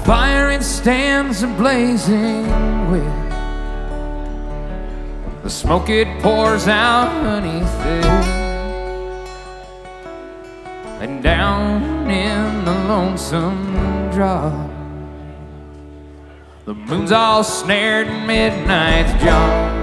fire it stands blazing with. The smoke it pours out beneath it. And down in the lonesome drop, the moon's all snared in midnight's jaw.